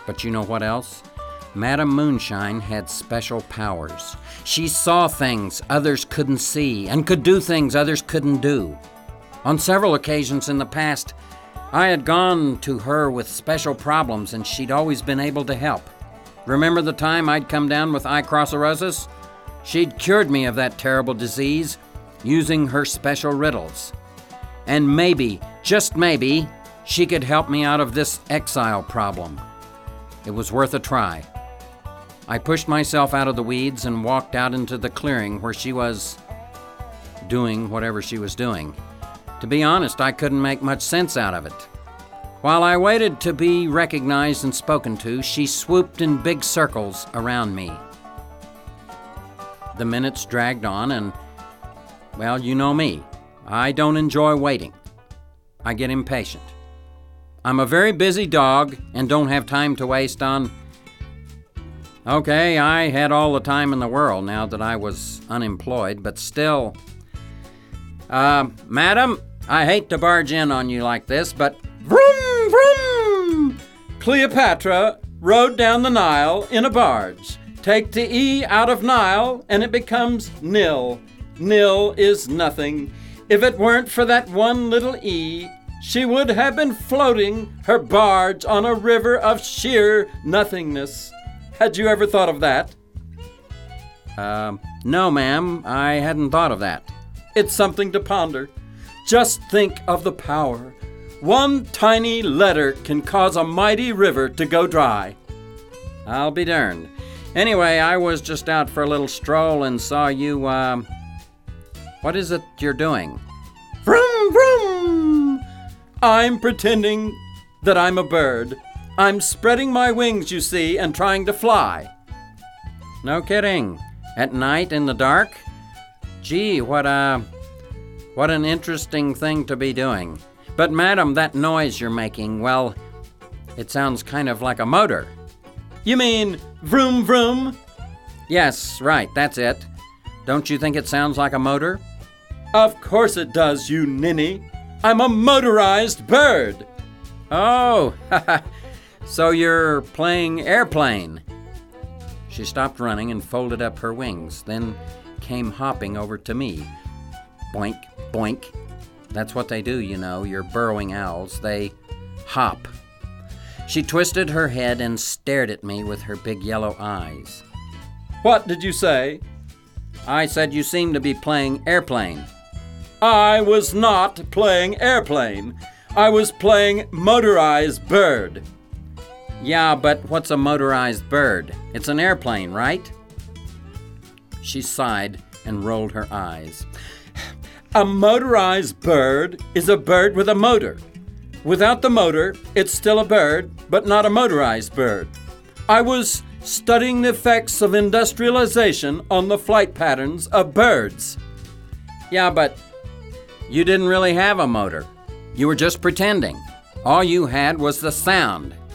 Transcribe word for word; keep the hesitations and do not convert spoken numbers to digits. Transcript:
But you know what else? Madam Moonshine had special powers. She saw things others couldn't see and could do things others couldn't do. On several occasions in the past, I had gone to her with special problems and she'd always been able to help. Remember the time I'd come down with ichthyosis? She'd cured me of that terrible disease using her special riddles. And maybe, just maybe, she could help me out of this exile problem. It was worth a try. I pushed myself out of the weeds and walked out into the clearing where she was doing whatever she was doing. To be honest, I couldn't make much sense out of it. While I waited to be recognized and spoken to, she swooped in big circles around me. The minutes dragged on and, well, you know me. I don't enjoy waiting. I get impatient. I'm a very busy dog and don't have time to waste on... Okay, I had all the time in the world now that I was unemployed, but still... Uh, madam, I hate to barge in on you like this, but... Vroom, vroom! Cleopatra rode down the Nile in a barge. Take the E out of Nile, and it becomes nil. Nil is nothing. If it weren't for that one little E, she would have been floating her barge on a river of sheer nothingness. Had you ever thought of that? Uh, no, ma'am, I hadn't thought of that. It's something to ponder. Just think of the power. One tiny letter can cause a mighty river to go dry. I'll be darned. Anyway, I was just out for a little stroll and saw you, uh... What is it you're doing? Vroom, vroom! I'm pretending that I'm a bird. I'm spreading my wings, you see, and trying to fly. No kidding. At night in the dark? Gee, what a... What an interesting thing to be doing. But madam, that noise you're making, well, it sounds kind of like a motor. You mean vroom, vroom? Yes, right, that's it. Don't you think it sounds like a motor? Of course it does, you ninny. I'm a motorized bird. Oh, so you're playing airplane. She stopped running and folded up her wings, then came hopping over to me. Boink, boink. That's what they do, you know, your burrowing owls. They hop. She twisted her head and stared at me with her big yellow eyes. What did you say? I said you seem to be playing airplane. I was not playing airplane. I was playing motorized bird. Yeah, but what's a motorized bird? It's an airplane, right? She sighed and rolled her eyes. A motorized bird is a bird with a motor. Without the motor, it's still a bird, but not a motorized bird. I was studying the effects of industrialization on the flight patterns of birds. Yeah, but you didn't really have a motor. You were just pretending. All you had was the sound.